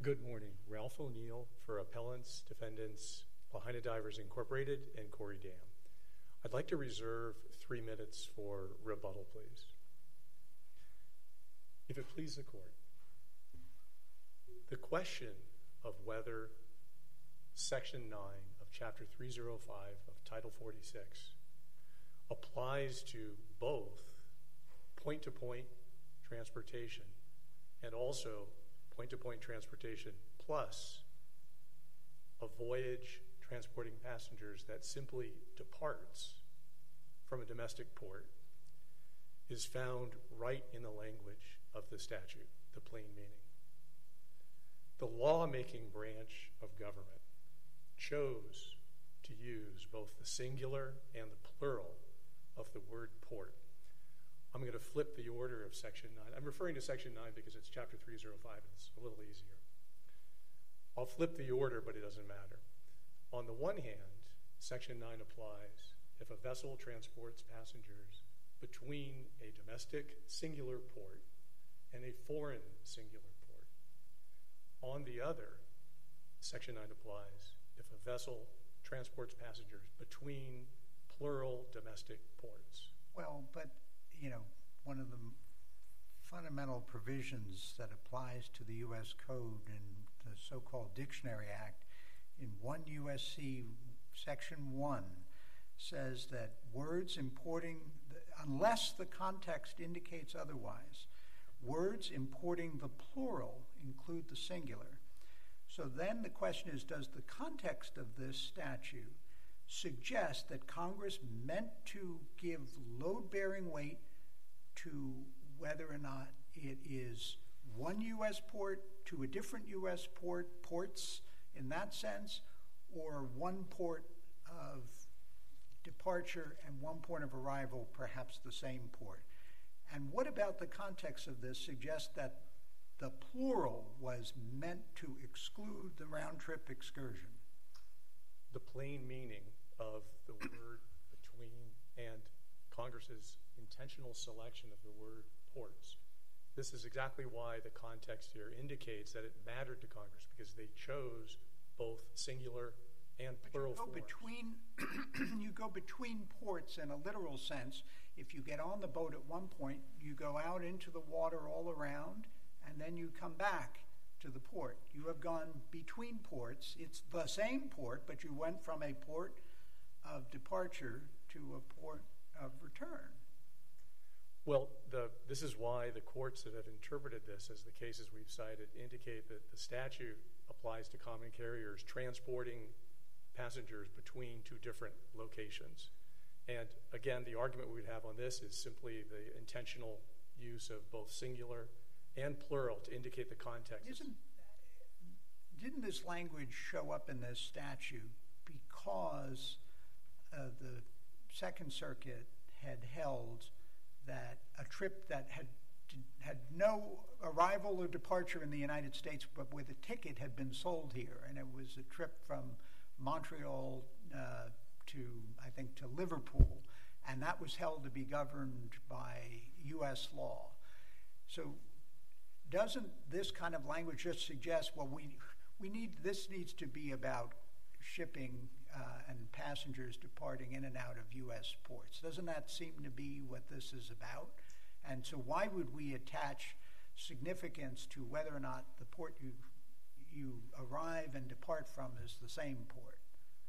Good morning. Ralph O'Neill for Appellants, Defendants, Lahaina Divers Incorporated, and Corey Dam. I'd like to reserve 3 minutes for rebuttal, please. If it please the Court, the question of whether Section 9 of Chapter 305 of Title 46 applies to both point-to-point transportation and also point-to-point transportation plus a voyage transporting passengers that simply departs from a domestic port is found right in the language of the statute, the plain meaning. The lawmaking branch of government chose to use both the singular and the plural of the word port. I'm going to flip the order of Section 9. I'm referring to Section 9 because it's Chapter 305 and it's a little easier. I'll flip the order, but it doesn't matter. On the one hand, Section 9 applies if a vessel transports passengers between a domestic singular port and a foreign singular port. On the other, Section 9 applies if a vessel transports passengers between plural domestic ports. Well, but one of the fundamental provisions that applies to the U.S. Code and the so-called Dictionary Act in 1 U.S.C. Section 1 says that words importing, unless the context indicates otherwise, words importing the plural include the singular. So then the question is, does the context of this statute suggest that Congress meant to give load-bearing weight to whether or not it is one U.S. port to a different U.S. port, ports in that sense, or one port of departure and one port of arrival, perhaps the same port? And what about the context of this suggests that the plural was meant to exclude the round-trip excursion? The plain meaning of the word between and Congress's intentional selection of the word ports. This is exactly why the context here indicates that it mattered to Congress, because they chose both singular and plural forms. You go between ports in a literal sense. If you get on the boat at one point, you go out into the water all around, and then you come back to the port. You have gone between ports. It's the same port, but you went from a port of departure to a port of return. Well, this is why the courts that have interpreted this, as the cases we've cited, indicate that the statute applies to common carriers transporting passengers between two different locations. And again, the argument we would have on this is simply the intentional use of both singular and plural to indicate the context. Didn't this language show up in this statute because the Second Circuit had held that a trip that had no arrival or departure in the United States, but with a ticket had been sold here, and it was a trip from Montreal to Liverpool, and that was held to be governed by U.S. law. So doesn't this kind of language just suggest, well, this needs to be about shipping and passengers departing in and out of U.S. ports? Doesn't that seem to be what this is about? And so why would we attach significance to whether or not the port you arrive and depart from is the same port?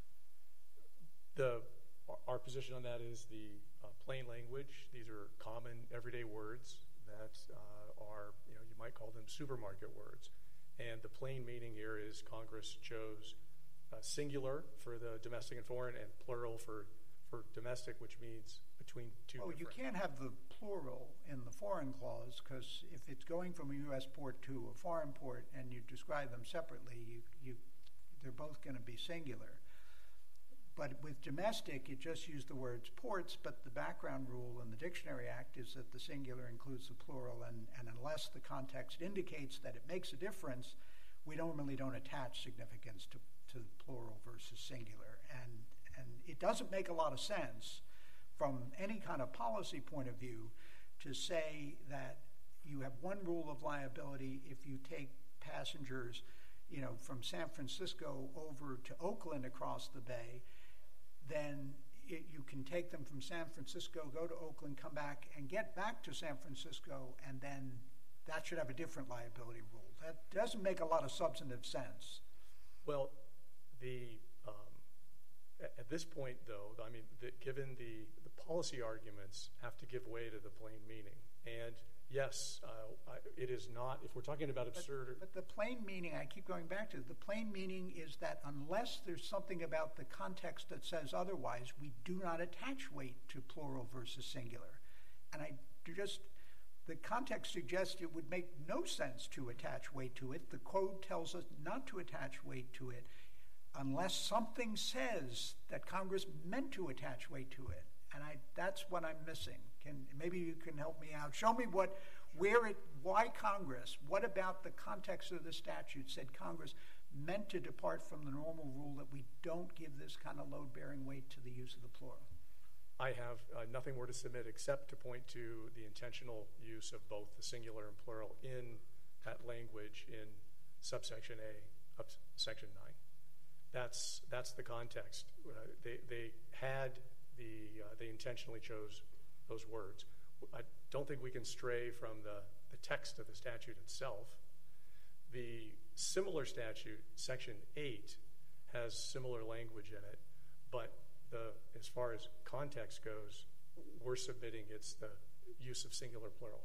Our position on that is the plain language. These are common everyday words that are, you might call them supermarket words. And the plain meaning here is Congress chose singular for the domestic and foreign and plural for domestic, which means between two different. You can't have the plural in the foreign clause, because if it's going from a U.S. port to a foreign port and you describe them separately, they're both going to be singular. But with domestic, it just used the words ports, but the background rule in the Dictionary Act is that the singular includes the plural, and unless the context indicates that it makes a difference, we normally don't attach significance to plural versus singular. And it doesn't make a lot of sense from any kind of policy point of view to say that you have one rule of liability if you take passengers from San Francisco over to Oakland across the bay, then you can take them from San Francisco, go to Oakland, come back, and get back to San Francisco, and then that should have a different liability rule. That doesn't make a lot of substantive sense. Well, at this point, though, given the policy arguments have to give way to the plain meaning. And yes, it is not, if we're talking about absurd... But the plain meaning, I keep going back to, the plain meaning is that unless there's something about the context that says otherwise, we do not attach weight to plural versus singular. And the context suggests it would make no sense to attach weight to it. The code tells us not to attach weight to it unless something says that Congress meant to attach weight to it. And that's what I'm missing. Maybe you can help me out. Show me why Congress, what about the context of the statute said Congress meant to depart from the normal rule that we don't give this kind of load-bearing weight to the use of the plural? I have nothing more to submit except to point to the intentional use of both the singular and plural in that language in subsection A of section 9. That's the context. They intentionally chose those words. I don't think we can stray from the text of the statute itself. The similar statute, section 8, has similar language in it, but as far as context goes, we're submitting it's the use of singular plural.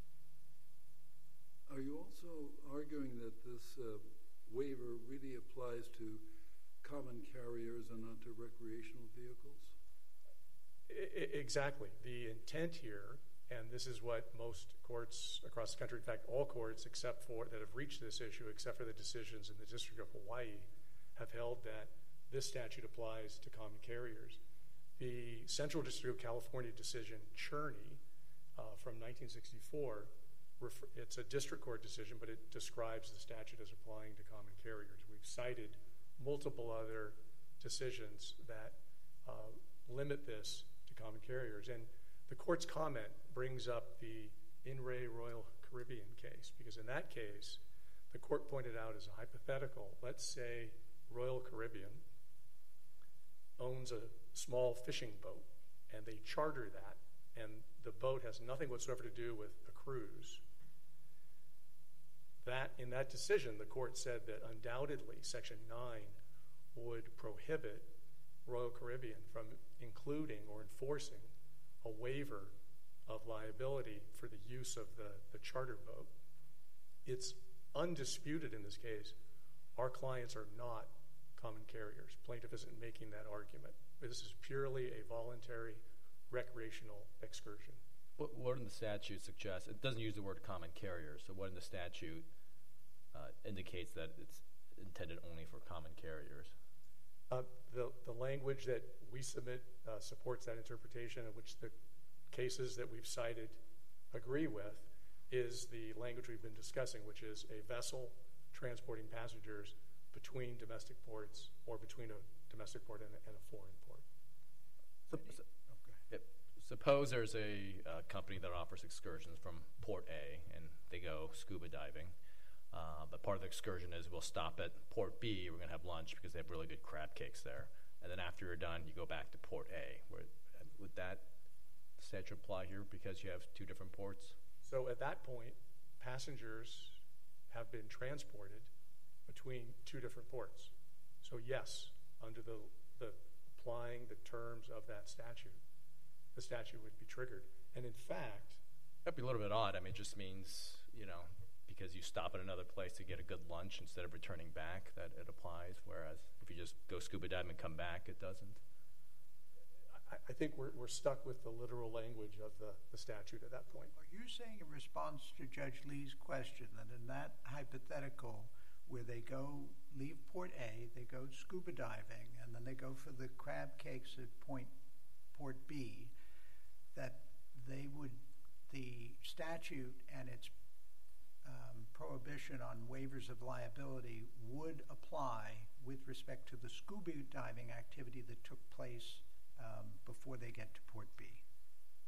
Are you also arguing that this waiver really applies to common carriers and not to recreational vehicles? Exactly. The intent here, and this is what most courts across the country, in fact, all courts that have reached this issue, except for the decisions in the District of Hawaii, have held that this statute applies to common carriers. The Central District of California decision, Cherney, from 1964, it's a district court decision, but it describes the statute as applying to common carriers. We've cited multiple other decisions that limit this to common carriers. And the court's comment brings up the In Re Royal Caribbean case, because in that case, the court pointed out as a hypothetical, let's say Royal Caribbean owns a small fishing boat, and they charter that, and the boat has nothing whatsoever to do with a cruise. In that decision, the court said that undoubtedly Section 9 would prohibit Royal Caribbean from including or enforcing a waiver of liability for the use of the charter boat. It's undisputed in this case. Our clients are not common carriers. Plaintiff isn't making that argument. This is purely a voluntary recreational excursion. What in the statute suggests, it doesn't use the word common carriers, so what in the statute indicates that it's intended only for common carriers? The language that we submit supports that interpretation, in which the cases that we've cited agree with, is the language we've been discussing, which is a vessel transporting passengers between domestic ports or between a domestic port and a foreign port. Suppose there's a company that offers excursions from Port A, and they go scuba diving. But part of the excursion is we'll stop at Port B, we're going to have lunch because they have really good crab cakes there. And then after you're done, you go back to Port A. Would that statute apply here because you have two different ports? So at that point, passengers have been transported between two different ports. So yes, under the applying the terms of that statute, the statute would be triggered. And in fact... That'd be a little bit odd. I mean, it just means, because you stop at another place to get a good lunch instead of returning back, that it applies, whereas if you just go scuba diving and come back, it doesn't. I think we're stuck with the literal language of the statute at that point. Are you saying in response to Judge Lee's question that in that hypothetical where they leave Port A, they go scuba diving, and then they go for the crab cakes at Port B, that the statute and its prohibition on waivers of liability would apply with respect to the scuba diving activity that took place before they get to Port B?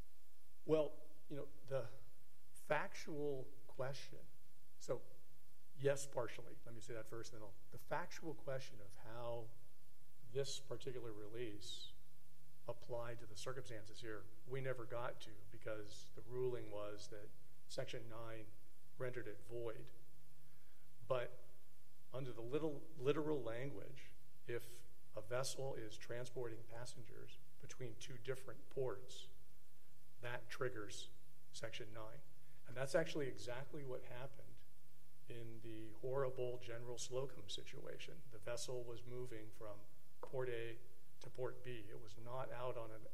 Well, the factual question. So Yes, partially. Let me say that first, then the factual question of how this particular release applied to the circumstances here, we never got to, because the ruling was that Section 9 rendered it void. But under the literal language, if a vessel is transporting passengers between two different ports, that triggers Section 9. And that's actually exactly what happened in the horrible General Slocum situation. The vessel was moving from Port A to Port B. It was not on an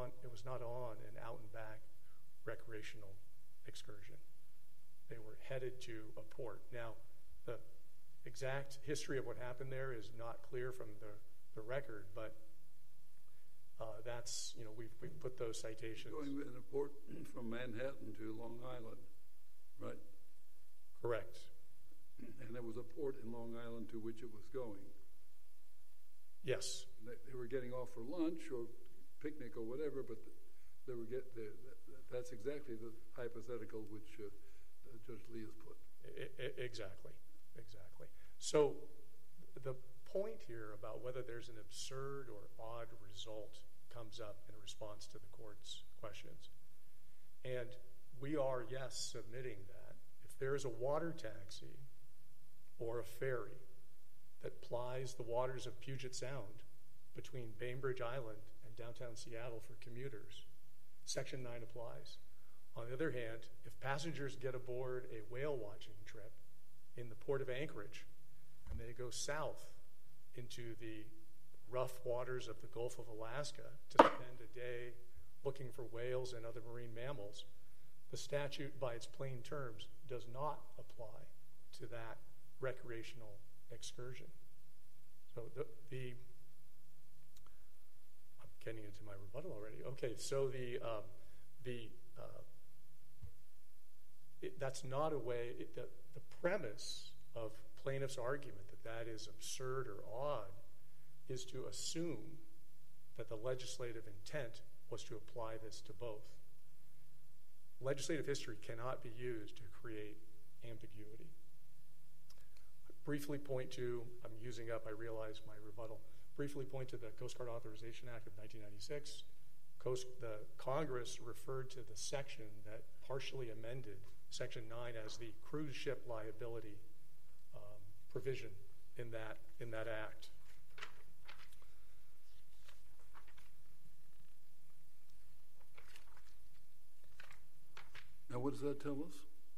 out and back recreational excursion. They were headed to a port. Now, the exact history of what happened there is not clear from the record, but that's, we've put those citations. Going in a port from Manhattan to Long Island, right? Correct. And there was a port in Long Island to which it was going. Yes. They were getting off for lunch or picnic or whatever, but that's exactly the hypothetical which Judge Lee has put. Exactly. So the point here about whether there's an absurd or odd result comes up in response to the court's questions. And we are, yes, submitting that. If there is a water taxi or a ferry that plies the waters of Puget Sound between Bainbridge Island and downtown Seattle for commuters, Section 9 applies. On the other hand, if passengers get aboard a whale watching trip in the port of Anchorage and they go south into the rough waters of the Gulf of Alaska to spend a day looking for whales and other marine mammals, the statute, by its plain terms, does not apply to that recreational excursion. So I'm getting into my rebuttal already. Okay, so that's not a way. The premise of plaintiff's argument that is absurd or odd is to assume that the legislative intent was to apply this to both. Legislative history cannot be used to create ambiguity. Briefly point to, I'm using up, I realize, my rebuttal. Briefly point to the Coast Guard Authorization Act of 1996. The Congress referred to the section that partially amended Section 9 as the cruise ship liability provision in that act. Now, what does that tell us?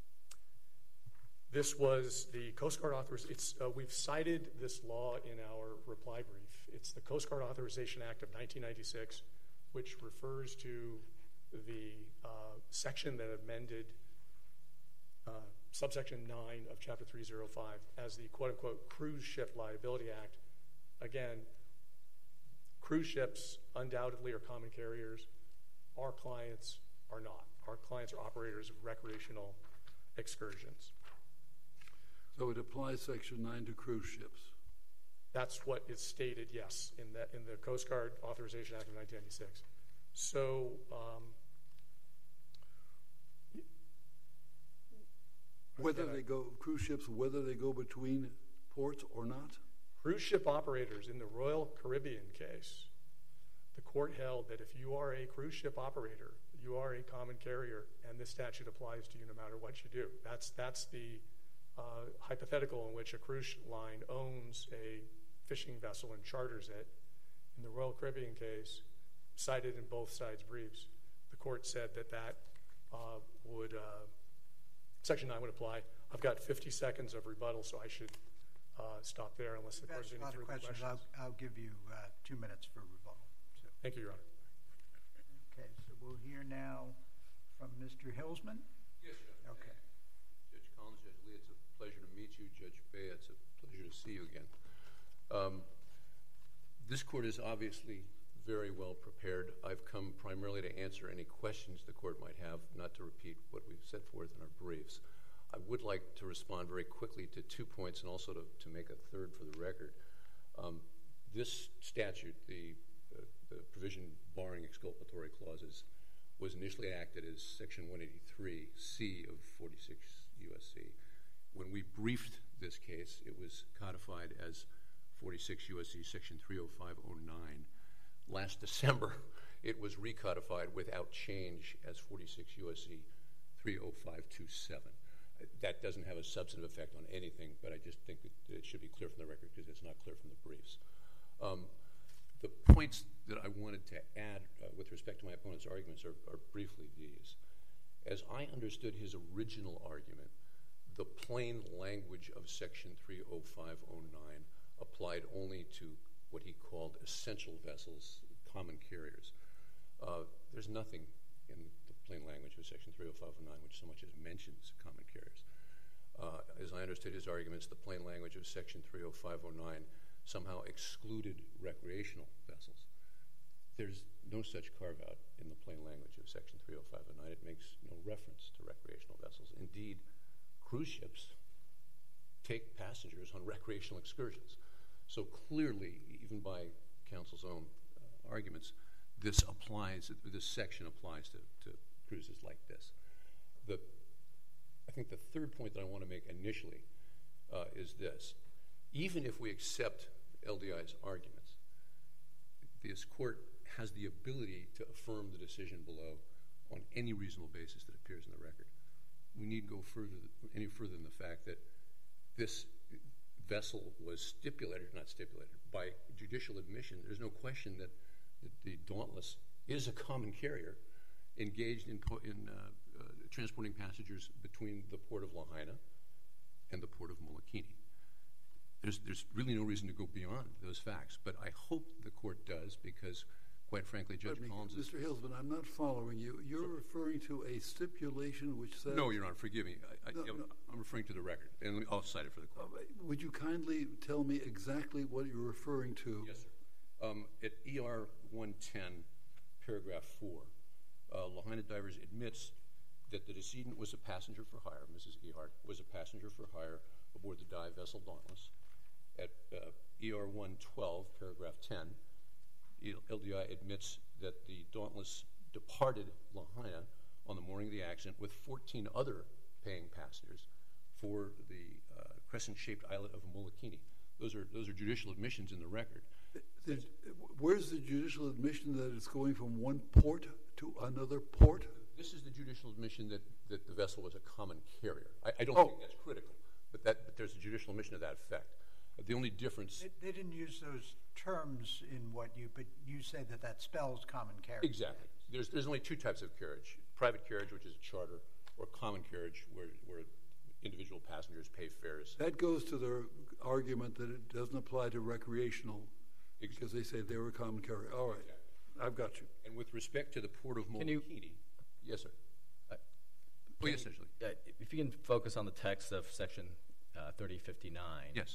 This was the Coast Guard authorization. We've cited this law in our reply brief. It's the Coast Guard Authorization Act of 1996, which refers to the section that amended subsection 9 of Chapter 305 as the quote-unquote Cruise Ship Liability Act. Again, cruise ships undoubtedly are common carriers. Our clients are not. Our clients are operators of recreational excursions. So it applies Section 9 to cruise ships. That's what is stated, yes, in the Coast Guard Authorization Act of 1996. So whether they go cruise ships, whether they go between ports or not? Cruise ship operators in the Royal Caribbean case, the court held that if you are a cruise ship operator, you are a common carrier, and this statute applies to you no matter what you do. That's the hypothetical in which a cruise line owns a fishing vessel and charters it. In the Royal Caribbean case, cited in both sides' briefs, the court said that would Section 9 would apply. I've got 50 seconds of rebuttal, so I should stop there unless the court has any further questions. I'll give you 2 minutes for rebuttal. So. Thank you, Your Honor. Okay, so we'll hear now from Mr. Hilsman. Yes, Judge. Okay. Judge Collins, Judge Lee, it's a pleasure to meet you. Judge Bey, it's a pleasure to see you again. This court is obviously very well prepared. I've come primarily to answer any questions the court might have, not to repeat what we've set forth in our briefs. I would like to respond very quickly to 2 points and also to make a third for the record. This statute, the provision barring exculpatory clauses, was initially acted as Section 183C of 46 U.S.C. When we briefed this case. It was codified as 46 U.S.C. Section 30509. Last December, it was recodified without change as 46 U.S.C. 30527. That doesn't have a substantive effect on anything, but I just think that it should be clear from the record because it's not clear from the briefs. The points that I wanted to add with respect to my opponent's arguments are briefly these. As I understood his original argument, the plain language of Section 30509 applied only to what he called essential vessels, common carriers. There's nothing in the plain language of Section 30509 which so much as mentions common carriers. As I understood his arguments, the plain language of Section 30509 somehow excluded recreational vessels. There's no such carve-out in the plain language of Section 30509. It makes no reference to recreational vessels. Indeed, cruise ships take passengers on recreational excursions. So clearly, even by counsel's own arguments, this section applies to cruises like this. I think the third point that I want to make initially is this. Even if we accept LDI's arguments, this court has the ability to affirm the decision below on any reasonable basis that appears in the record. We need go any further than the fact that this vessel was not stipulated, by judicial admission. There's no question that the Dauntless is a common carrier engaged in transporting passengers between the port of Lahaina and the port of Molokini. There's really no reason to go beyond those facts, but I hope the court does because, quite frankly, Judge Collins is... Mr. Hilsman, I'm not following you. You're referring to a stipulation which says... No, Your Honor, forgive me. I'm referring to the record, and I'll cite it for the court. Would you kindly tell me exactly what you're referring to? Yes, sir. At ER 110, paragraph 4, Lahaina Divers admits that the decedent was a passenger for hire, Mrs. Ehart was a passenger for hire aboard the dive vessel Dauntless. At ER 112, paragraph 10, LDI admits that the Dauntless departed Lahaina on the morning of the accident with 14 other paying passengers for the crescent-shaped islet of Molokini. Those are judicial admissions in the record. Where's the judicial admission that it's going from one port to another port? This is the judicial admission that the vessel was a common carrier. I don't think that's critical, but there's a judicial admission to that effect. The only difference... They didn't use those terms but you say that spells common carriage. Exactly. There's only two types of carriage. Private carriage, which is a charter, or common carriage, where individual passengers pay fares. That goes to their argument that it doesn't apply to recreational because they say they were a common carrier. All right. Exactly. I've got you. And with respect to the port of Molokini... Yes, sir. Essentially. If you can focus on the text of Section 3059. Yes.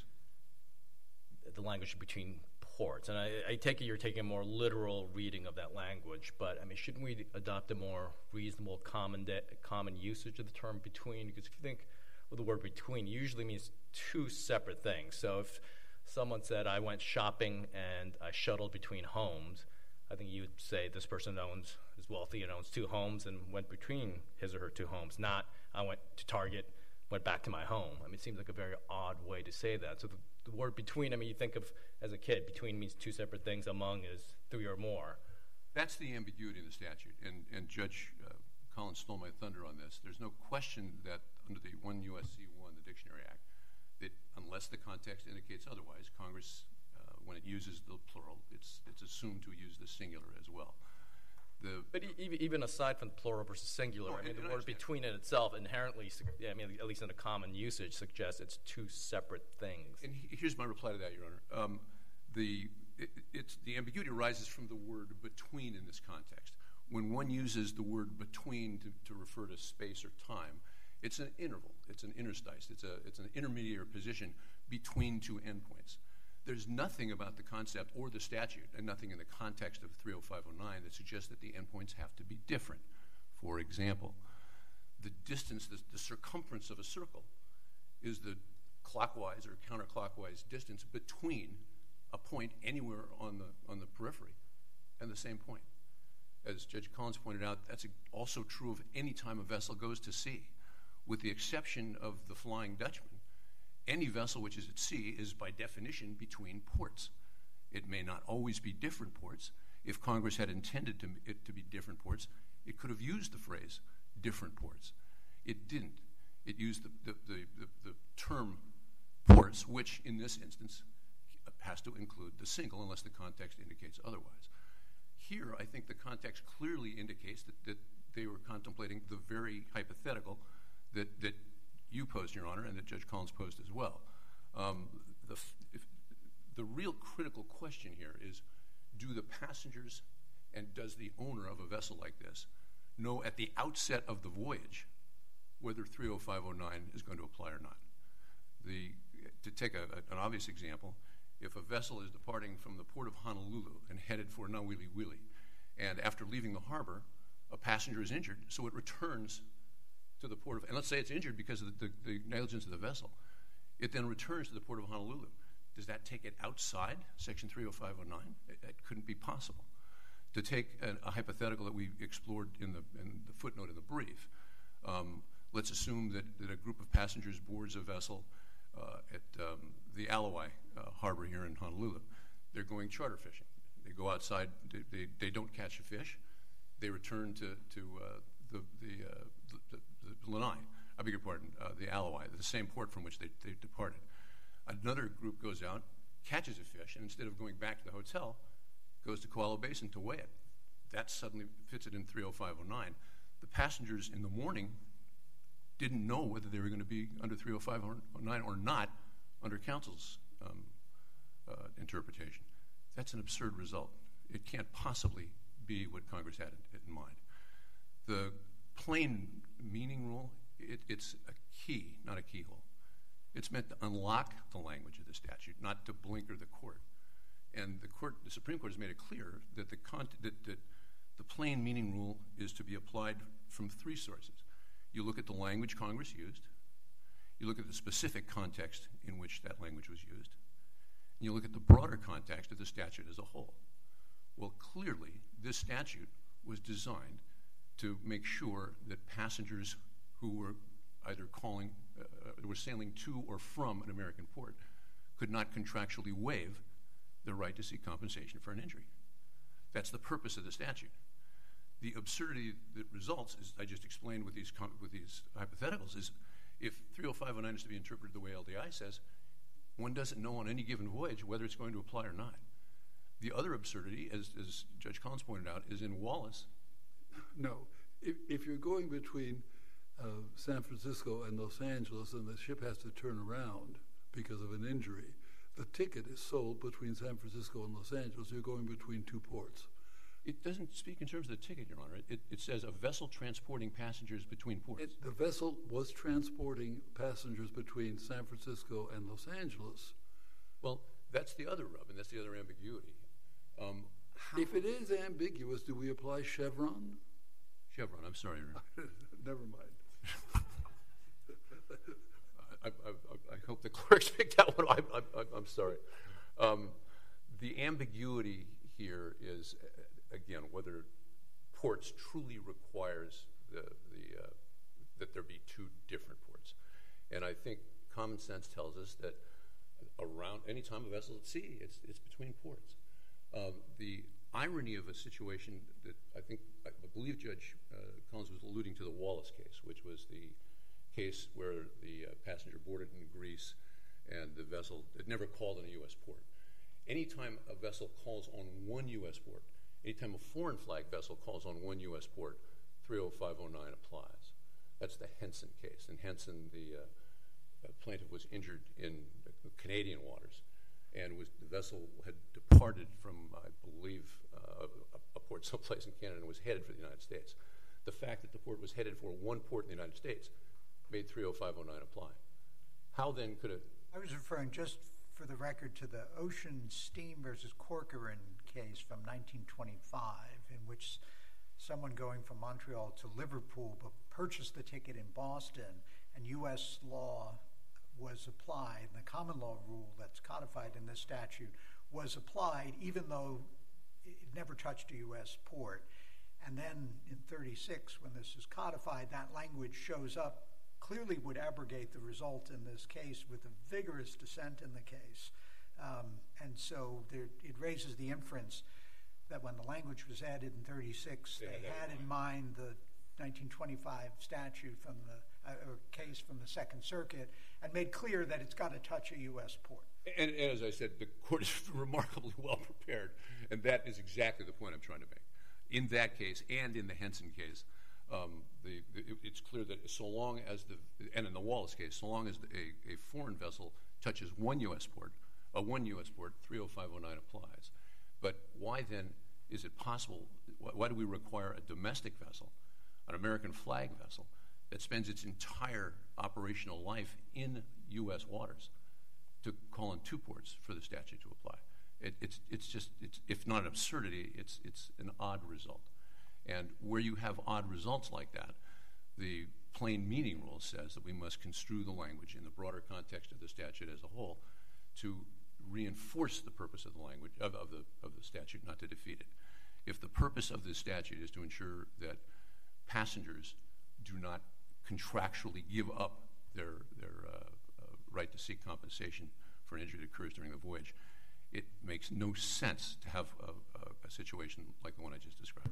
The language between ports. And I take it you're taking a more literal reading of that language, but shouldn't we adopt a more reasonable common usage of the term between? Because if you think of the word between, usually means two separate things. So if someone said, I went shopping and I shuttled between homes, I think you would say this person is wealthy and owns two homes and went between his or her two homes, not I went to Target, went back to my home. It seems like a very odd way to say that. So the word between, you think of, as a kid, between means two separate things, among is three or more. That's the ambiguity in the statute, and Judge Collins stole my thunder on this. There's no question that under the 1 U.S.C. 1, the Dictionary Act, that unless the context indicates otherwise, Congress, when it uses the plural, it's assumed to use the singular as well. But even aside from the plural versus singular, the word between in itself inherently, at least in a common usage, suggests it's two separate things. And here's my reply to that, Your Honor. The ambiguity arises from the word between in this context. When one uses the word between to refer to space or time, it's an interval, it's an interstice, it's an intermediate position between two endpoints. There's nothing about the concept or the statute, and nothing in the context of 30509 that suggests that the endpoints have to be different. For example, the distance, the circumference of a circle is the clockwise or counterclockwise distance between a point anywhere on the periphery and the same point. As Judge Collins pointed out, that's also true of any time a vessel goes to sea, with the exception of the Flying Dutchman Any vessel which is at sea is by definition between ports. It may not always be different ports. If Congress had intended it to be different ports, it could have used the phrase different ports. It didn't. It used the term ports, which in this instance has to include the single unless the context indicates otherwise. Here, I think the context clearly indicates that they were contemplating the very hypothetical that you posed, Your Honor, and that Judge Collins posed as well. The real critical question here is, do the passengers and does the owner of a vessel like this know at the outset of the voyage whether 30509 is going to apply or not? To take an obvious example, if a vessel is departing from the port of Honolulu and headed for Nauwili, and after leaving the harbor, a passenger is injured, so it returns to the port of, and let's say it's injured because of the negligence of the vessel, it then returns to the port of Honolulu. Does that take it outside Section 30509? It couldn't be possible. To take a hypothetical that we explored in the footnote in the brief, let's assume that a group of passengers boards a vessel at the Alawai harbor here in Honolulu. They're going charter fishing. They go outside. They don't catch a fish. They return to the Lanai. I beg your pardon, the Alawai, the same port from which they departed. Another group goes out, catches a fish, and instead of going back to the hotel, goes to Koala Basin to weigh it. That suddenly fits it in 30509. The passengers in the morning didn't know whether they were going to be under 30509 or not under counsel's interpretation. That's an absurd result. It can't possibly be what Congress had in mind. The plain meaning rule, it's a key, not a keyhole. It's meant to unlock the language of the statute, not to blinker the court. And the Supreme Court has made it clear that the plain meaning rule is to be applied from three sources. You look at the language Congress used, you look at the specific context in which that language was used, and you look at the broader context of the statute as a whole. Well, clearly, this statute was designed to make sure that passengers who were either were sailing to or from an American port could not contractually waive the right to seek compensation for an injury. That's the purpose of the statute. The absurdity that results, as I just explained with these hypotheticals, is if 30509 is to be interpreted the way LDI says, one doesn't know on any given voyage whether it's going to apply or not. The other absurdity, as Judge Collins pointed out, is in Wallace. No. If you're going between San Francisco and Los Angeles and the ship has to turn around because of an injury, the ticket is sold between San Francisco and Los Angeles. You're going between two ports. It doesn't speak in terms of the ticket, Your Honor. It says a vessel transporting passengers between ports. The vessel was transporting passengers between San Francisco and Los Angeles. Well, that's the other rub, and that's the other ambiguity. If it is ambiguous, do we apply Chevron? Chevron, I'm sorry, Your Honor. Never mind. I hope the clerks picked that one. I'm sorry. The ambiguity here is, again, whether ports truly requires that there be two different ports. And I think common sense tells us that around any time a vessel is at sea, it's between ports. The irony of a situation that I believe Judge Collins was alluding to the Wallace case, which was the case where the passenger boarded in Greece and the vessel had never called on a U.S. port. Anytime a vessel calls on one U.S. port, anytime a foreign flag vessel calls on one U.S. port, 30509 applies. That's the Henson case. In Henson, the plaintiff was injured in Canadian waters, and the vessel had departed from, I believe, a port someplace in Canada and was headed for the United States. The fact that the port was headed for one port in the United States made 30509 apply. How then could it? I was referring, just for the record, to the Ocean Steam versus Corcoran case from 1925, in which someone going from Montreal to Liverpool purchased the ticket in Boston, and U.S. law was applied, and the common law rule that's codified in this statute was applied, even though it never touched a U.S. port. And then in 36, when this is codified, that language shows up clearly would abrogate the result in this case with a vigorous dissent in the case. And so it raises the inference that when the language was added in 36, they had in mind the 1925 statute from or case from the Second Circuit and made clear that it's got to touch a U.S. port. And as I said, the court is remarkably well prepared, and that is exactly the point I'm trying to make. In that case and in the Henson case, it's clear that so long as and in the Wallace case, so long as a foreign vessel touches one U.S. port, 30509 applies. But why then is it possible, why do we require a domestic vessel, an American flag vessel, that spends its entire operational life in U.S. waters to call in two ports for the statute to apply? It's if not an absurdity, it's an odd result. And where you have odd results like that, the plain meaning rule says that we must construe the language in the broader context of the statute as a whole to reinforce the purpose of the language of the statute, not to defeat it. If the purpose of this statute is to ensure that passengers do not contractually give up their right to seek compensation for an injury that occurs during the voyage, it makes no sense to have a situation like the one I just described.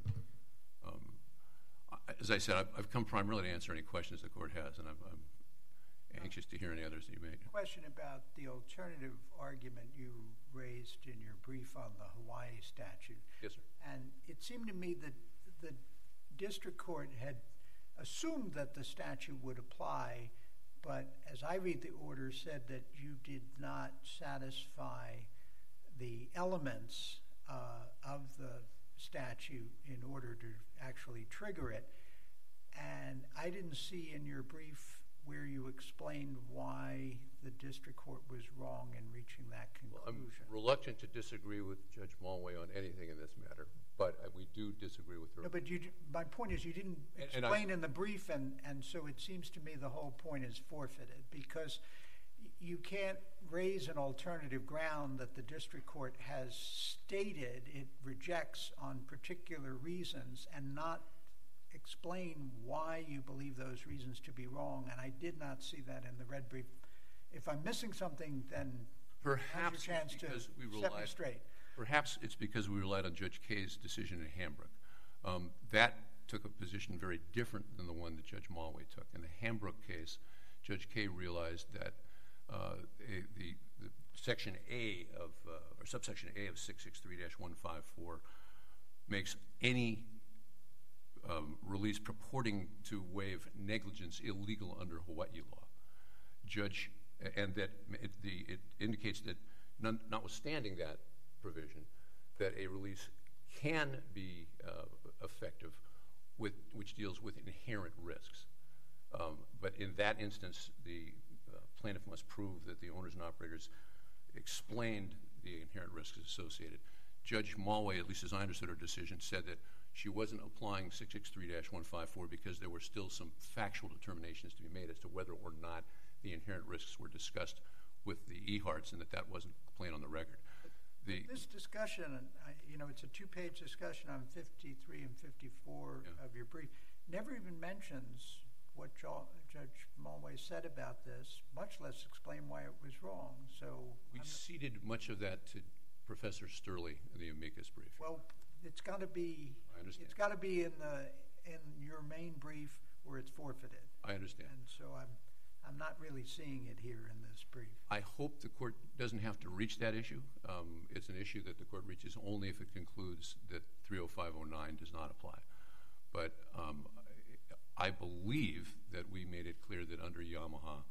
As I said, I've come primarily to answer any questions the court has, and I'm anxious to hear any others that you may. Question about the alternative argument you raised in your brief on the Hawaii statute. Yes, sir. And it seemed to me that the district court had assumed that the statute would apply, but as I read the order, said that you did not satisfy the elements of the statute in order to actually trigger it. And I didn't see in your brief where you explained why the district court was wrong in reaching that conclusion. Well, I'm reluctant to disagree with Judge Mulway on anything in this matter, but we do disagree with her. No, but my point is you didn't explain in the brief, and so it seems to me the whole point is forfeited, because you can't raise an alternative ground that the district court has stated it rejects on particular reasons and not explain why you believe those reasons to be wrong, and I did not see that in the red brief. If I'm missing something, then Perhaps your chance to set me straight. Perhaps it's because we relied on Judge Kaye's decision in Hambrook. That took a position very different than the one that Judge Mulway took. In the Hambrook case, Judge Kaye realized that the Section A of, or subsection A of 663-154 makes any release purporting to waive negligence illegal under Hawaii law. And that it indicates that notwithstanding that provision, that a release can be effective, which deals with inherent risks. But in that instance, the plaintiff must prove that the owners and operators explained the inherent risks associated. Judge Mulway, at least as I understood her decision, said that she wasn't applying 663-154 because there were still some factual determinations to be made as to whether or not the inherent risks were discussed with the EHARTs, and that wasn't plain on the record. This discussion, it's a two-page discussion on 53 and 54 of your brief, never even mentions what Judge Mulway said about this, much less explain why it was wrong. So we ceded much of that to Professor Sturley in the amicus brief. Well, it's got to be. I understand. It's got to be in your main brief where it's forfeited. I understand. And so I'm not really seeing it here in this brief. I hope the court doesn't have to reach that issue. It's an issue that the court reaches only if it concludes that 30509 does not apply. But I believe that we made it clear that under Yamaha,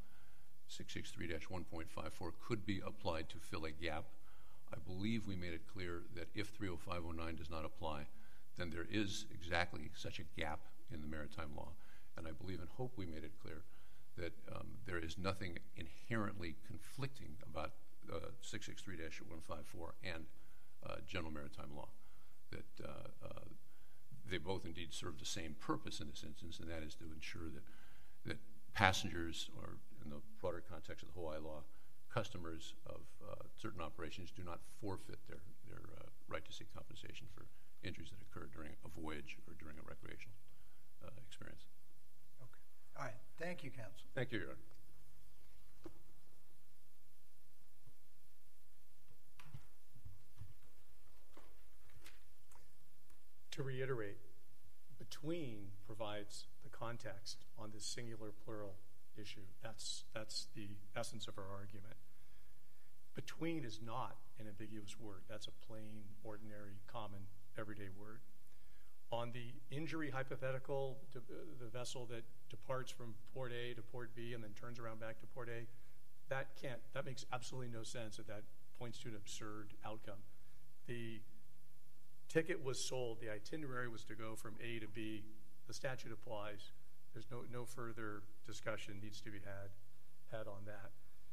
663-1.54 could be applied to fill a gap. I believe we made it clear that if 30509 does not apply, then there is exactly such a gap in the maritime law. And I believe and hope we made it clear that there is nothing inherently conflicting about 663-154 and general maritime law. That they both indeed serve the same purpose in this instance, and that is to ensure that passengers, or in the broader context of the Hawaii law, customers of certain operations do not forfeit their right to seek compensation for injuries that occur during a voyage or during a recreational experience. Okay. All right. Thank you, counsel. Thank you, Your Honor. To reiterate, between provides the context on this singular plural issue. That's the essence of our argument. Between is not an ambiguous word. That's a plain, ordinary, common, everyday word. On the injury hypothetical, the vessel that departs from port A to port B and then turns around back to port A, that makes absolutely no sense. That points to an absurd outcome. The ticket was sold. The itinerary was to go from A to B. The statute applies. There's no further discussion needs to be had on that.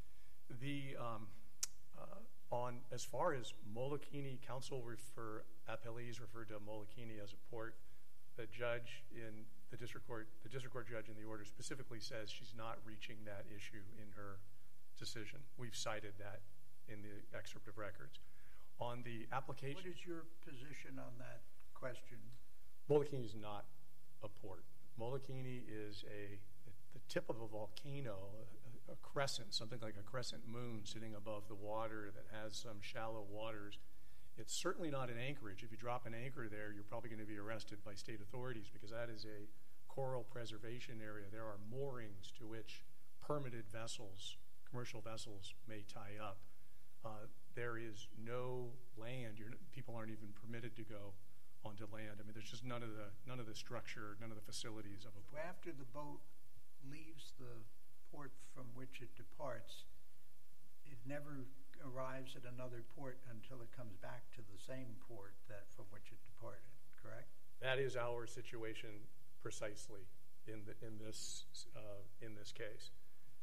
On as far as Molokini, counsel for appellees referred to Molokini as a port. The judge in the district court judge in the order specifically says she's not reaching that issue in her decision. We've cited that in the excerpt of records. On the application, What is your position on that question? Molokini is not a port. Molokini is the tip of a volcano, a crescent, something like a crescent moon sitting above the water that has some shallow waters. It's certainly not an anchorage. If you drop an anchor there, you're probably going to be arrested by state authorities because that is a coral preservation area. There are moorings to which permitted vessels, commercial vessels, may tie up. There is no land. People aren't even permitted to go onto land. I mean, there's just none of the structure, none of the facilities of a So port. after the boat leaves the port from which it departs, it never arrives at another port until it comes back to the same port from which it departed, correct? That is our situation precisely in this case.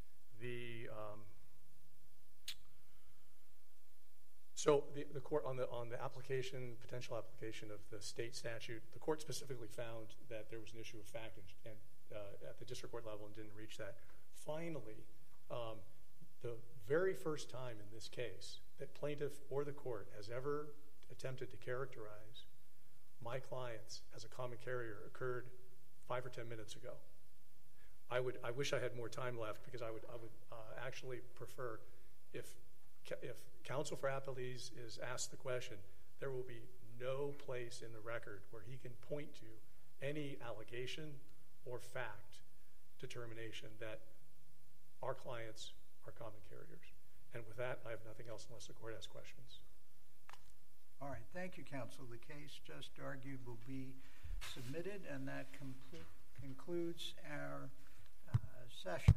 So the court on the potential application of the state statute, the court specifically found that there was an issue of fact and at the district court level and didn't reach that. Finally, the very first time in this case that plaintiff or the court has ever attempted to characterize my clients as a common carrier occurred 5 or 10 minutes ago. I wish I had more time left because I would actually prefer if counsel for appellees is asked the question, there will be no place in the record where he can point to any allegation or fact determination that our clients are common carriers. And with that, I have nothing else unless the court has questions. All right. Thank you, counsel. The case just argued will be submitted, and that concludes our session.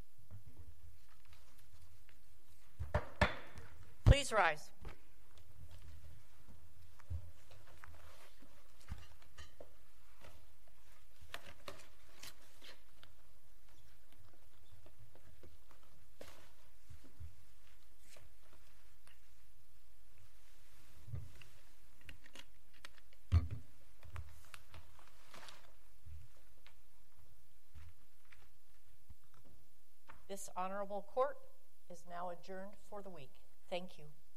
Please rise. This honorable court is now adjourned for the week. Thank you.